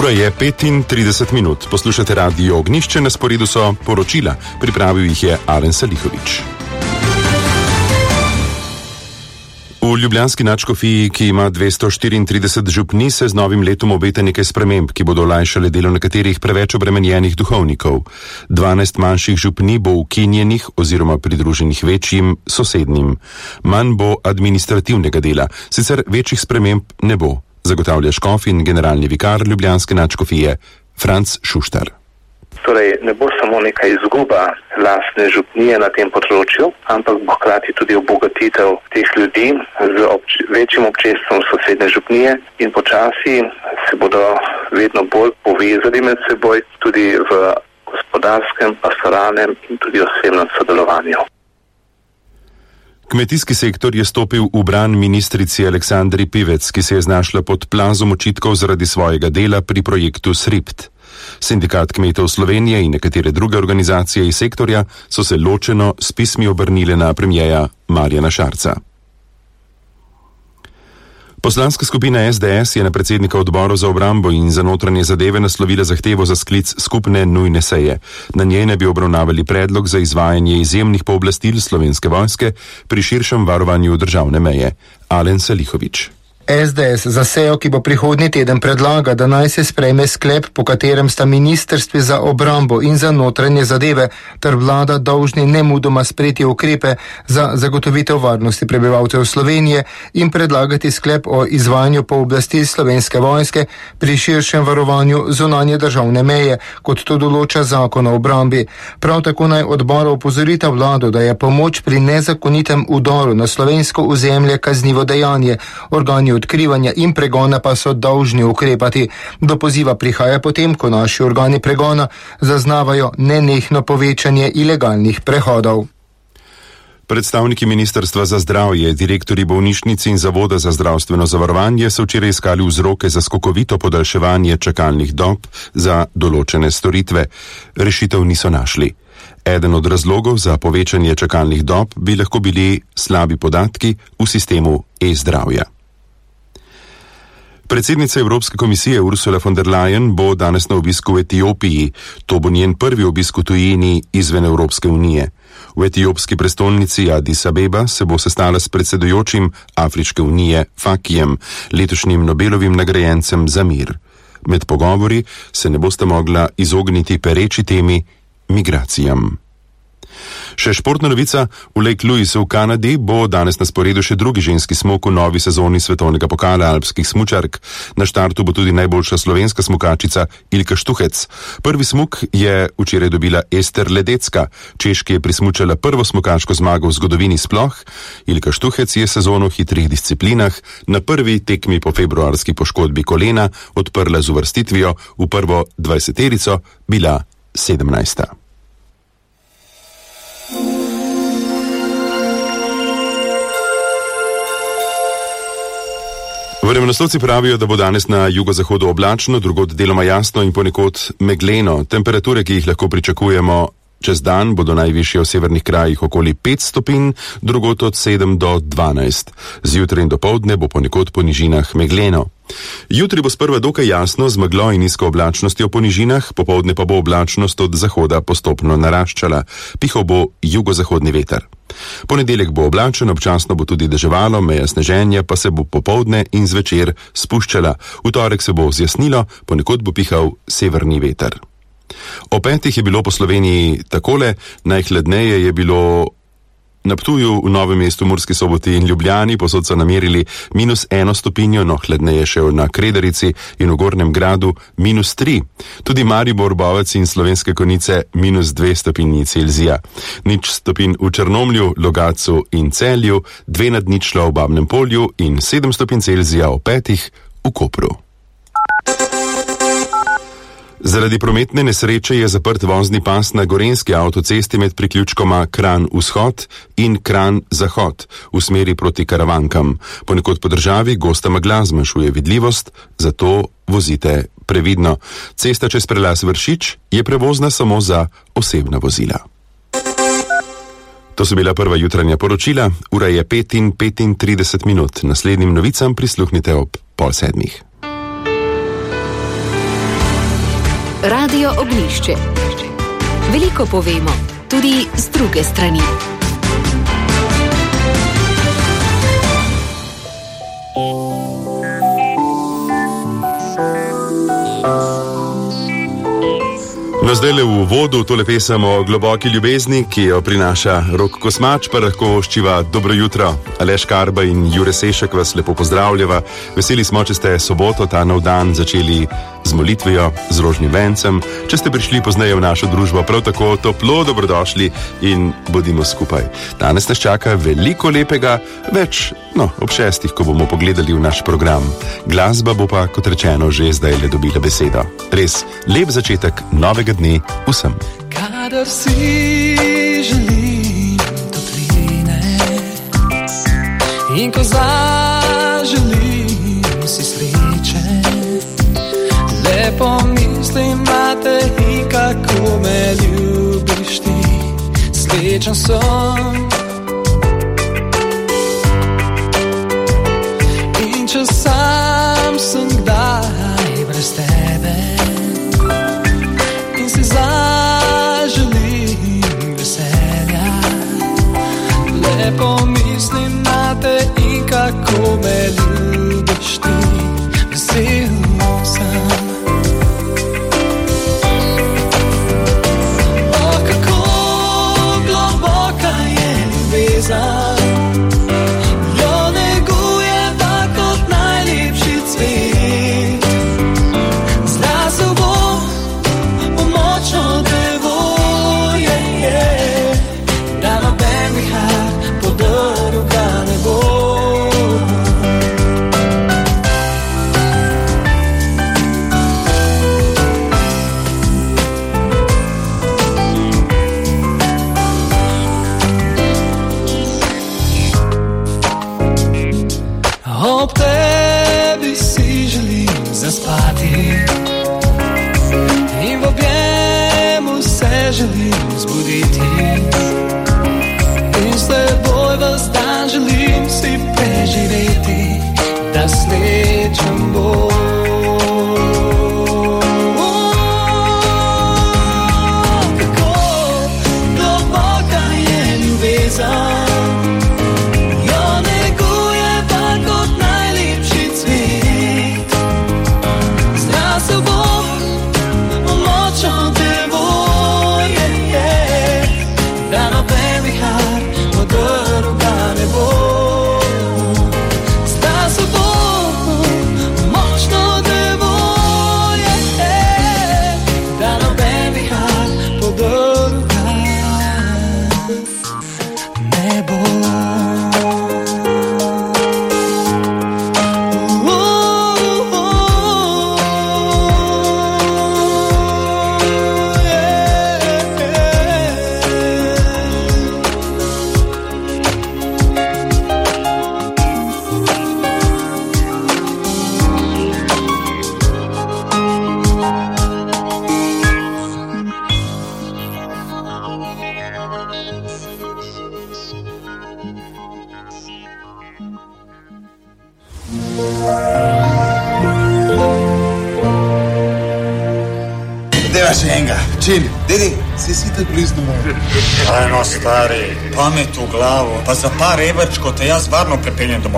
Ura je 35 minut. Poslušate Radio Ognjišče, na sporedu so poročila. Pripravil jih je Alen Salihovič. V ljubljanski nadškofiji, ki ima 234 župni, se z novim letom obeta nekaj sprememb, ki bodo olajšale delo nekaterih preveč obremenjenih duhovnikov. 12 manjših župni bo ukinjenih oziroma pridruženih večjim sosednjim. Manj bo administrativnega dela, sicer večjih sprememb ne bo, zagotavlja škof in generalni vikar ljubljanske nadškofije Franc Šuštar. Torej, ne bo samo neka izguba lastne župnije na tem področju, ampak bo hkrati tudi obogatitev teh ljudi z večjim občestvom sosednje župnije in počasi se bodo vedno bolj povezali med seboj tudi v gospodarskem, pastoralnem in tudi osebnem sodelovanju. Kmetijski sektor je stopil v bran ministrici Aleksandri Pivec, ki se je znašla pod plazom očitkov zaradi svojega dela pri projektu SRIPT. Sindikat kmetov Slovenije in nekatere druge organizacije iz sektorja so se ločeno s pismi obrnile na premierja Marjana Šarca. Poslanska skupina SDS je na predsednika odborov za obrambo in za notranje zadeve naslovila zahtevo za sklic skupne nujne seje. Na njej naj bi obravnavali predlog za izvajanje izjemnih pooblastil Slovenske vojske pri širšem varovanju državne meje. Alen Salihovič. SDS za sejo, ki bo prihodnji teden, predlaga, da naj se sprejme sklep, po katerem sta ministrstvi za obrambo in za notranje zadeve ter vlada dolžni nemudoma sprejeti ukrepe za zagotovitev varnosti prebivalcev Slovenije in predlagati sklep o izvajanju pooblastil Slovenske vojske pri širšem varovanju zunanje državne meje, kot to določa zakon o obrambi. Prav tako naj odbor opozorita vlado, da je pomoč pri nezakonitem vdoru na slovensko ozemlje kaznivo dejanje, organi odkrivanja in pregona pa so dolžni ukrepati. Do poziva prihaja potem, ko naši organi pregona zaznavajo nenehno povečanje ilegalnih prehodov. Predstavniki Ministrstva za zdravje, direktorji bolnišnic in Zavoda za zdravstveno zavarovanje so včeraj iskali vzroke za skokovito podaljševanje čakalnih dob za določene storitve. Rešitev niso našli. Eden od razlogov za povečanje čakalnih dob bi lahko bili slabi podatki v sistemu e-zdravja. Predsednica Evropske komisije Ursula von der Leyen bo danes na obisku v Etiopiji. To bo njen prvi obisk v tujini izven Evropske unije. V etiopski prestolnici Addis Abeba se bo sestala s predsedujočim Afriške unije Fakijem, letošnjim Nobelovim nagrajencem za mir. Med pogovori se ne bosta mogla izogniti pereči temi migracijam. Še športna novica, v Lake Louisu v Kanadi bo danes na sporedu še drugi ženski smuk v novi sezoni svetovnega pokala alpskih smučark. Na štartu bo tudi najboljša slovenska smukačica Ilka Štuhec. Prvi smuk je včeraj dobila Ester Ledecka. Češki je prismučala prvo smukaško zmago v zgodovini sploh. Ilka Štuhec je sezono v hitrih disciplinah na prvi tekmi po februarski poškodbi kolena odprla z uvrstitvijo v prvo 20-terico, bila 17. Vremenoslovci pravijo, da bo danes na jugozahodu oblačno, drugod deloma jasno in ponekod megleno. Temperature, ki jih lahko pričakujemo čez dan, bodo najvišje v severnih krajih okoli 5 stopinj, drugod od 7 do 12. Zjutraj in dopoldne bo ponekod po nižinah megleno. Jutri bo sprva dokaj jasno z meglo in nizko oblačnostjo po nižinah, popoldne pa bo oblačnost od zahoda postopno naraščala. Pihal bo jugozahodni veter. Ponedeljek bo oblačen, občasno bo tudi deževalo, meja sneženja pa se bo popoldne in zvečer spuščala. V torek se bo zjasnilo, ponekod bo pihal severni veter. O 5 je bilo po Sloveniji takole, najhladneje je bilo na Ptuju, v Novem mestu, Murski Soboti in Ljubljani, posod so namerili -1 stopinjo, no hladneje še na Kredarici in v Gornjem Gradu -3. Tudi Maribor, Bovec in Slovenske Konjice -2 stopinji Celzija. 0 stopinj v Črnomlju, Logatcu in Celju, 2 nad ničlo v Babnem Polju in 7 stopinj Celzija o 5 v Kopru. Zaradi prometne nesreče je zaprt vozni pas na gorenjski avtocesti med priključkoma Kranj-Vzhod in Kranj-Zahod v smeri proti Karavankam. Ponekod po državi gosta megla zmanjšuje vidljivost, zato vozite previdno. Cesta čez prelaz Vršič je prevozna samo za osebna vozila. To so bila prva jutranja poročila, ura je 5:35 minut. Naslednjim novicam prisluhnite ob 6:30. Radio Ognjišče. Veliko povemo, tudi z druge strani. No, zdajle v uvodu tole pesem o globoki ljubezni, ki jo prinaša Rok Kosmač, pa lahko ščiva dobro jutro. Aleš Karba in Jure Sešek vas lepo pozdravljava. Veseli smo, če ste soboto, ta nov dan, začeli z molitvijo, z rožnim vencem. Če ste prišli pozneje v našo družbo, prav tako toplo dobrodošli in bodimo skupaj. Danes nas čaka veliko lepega, več, ob 6, ko bomo pogledali v naš program. Glasba bo pa, kot rečeno, že zdajle dobila besedo. Res lep začetek novega dne vsem. Kadar si želim topline in ko zaželim si sreče, lepo mislim na te in kako me ljubiš ti, srečen sem. In če sam sem kdaj brez tebe in si zaželim veselja, lepo mislim na te in kako me ljubiš ti, vesel sem. O, kako globoka je ljubezen, ob tebi si želim zaspati in v objemu se želim zbuditi in s teboj ves dan želim si preživeti, da srečen bo. Kako globoka je ljubezen, Dedi, si tako blizu domov. Ajno, stari, pamet v glavo, pa za par evrčko te jaz varno prepeljem domov.